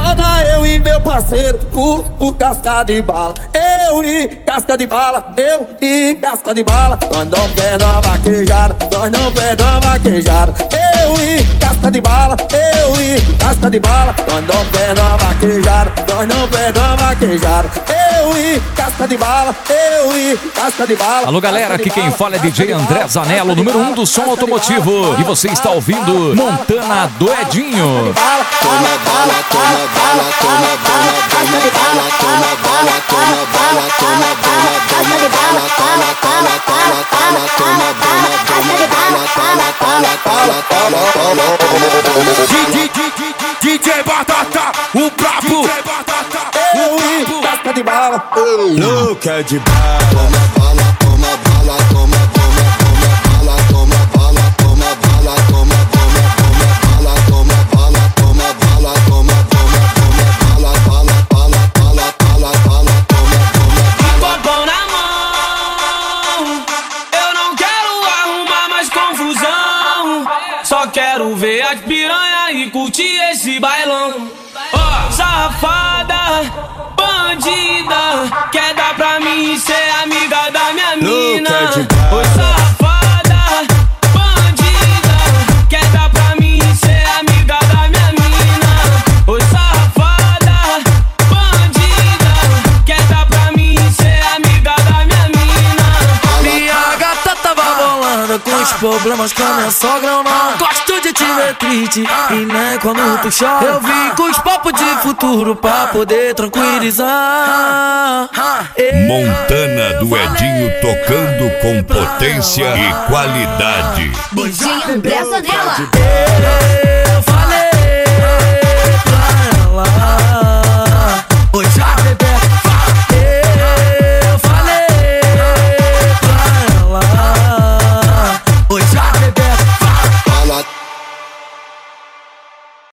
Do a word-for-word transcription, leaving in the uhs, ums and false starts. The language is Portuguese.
roda eu e meu parceiro, o, o casca de bala. Eu e casca de bala, eu e casca de bala. Nós não perdemos a vaquejada, nós não perdemos a vaquejada. Eu e casca de bala, eu e casca de bala. Nós não perdemos a vaquejada, nós não perdemos a vaquejada. Eu e casca de bala, eu e casca de bala. Alô galera, aqui quem fala é D J André Zanello, número um do som automotivo. E você está ouvindo Montana do Edinho. Toma bala, toma bala, toma bala, toma bala, toma bala, toma bala, toma bala, toma bala, bala, bala, bala, bala, toma bala, toma bala, bala, bala, bala, bala, bala. D J Batata, o brabo. Eu e casca de bala, Louca de bala. toma bala, toma bala, toma, toma, toma bala, toma bala, toma bala, toma, toma, toma bala, toma bala, toma bala, toma, toma, toma bala, bala, bala, bala, bala, bala, toma, toma. Copão na mão, eu não quero arrumar mais confusão. Só quero ver as piranha e curtir esse bailão. Ó, safada, bandida, quer dar pra mim ser amiga da minha mina. Oi, safada, bandida, quer dar pra mim ser amiga da minha mina. Oi, safada, bandida, quer dar pra mim ser amiga da minha mina. Minha gata tava bolando com os problemas com a minha sogra, eu não gosto de te ver triste e nem quando tu chora. Eu vim com os papos de futuro pra poder tranquilizar. Montana do Edinho tocando com potência e qualidade. D J André Zanello. Ei,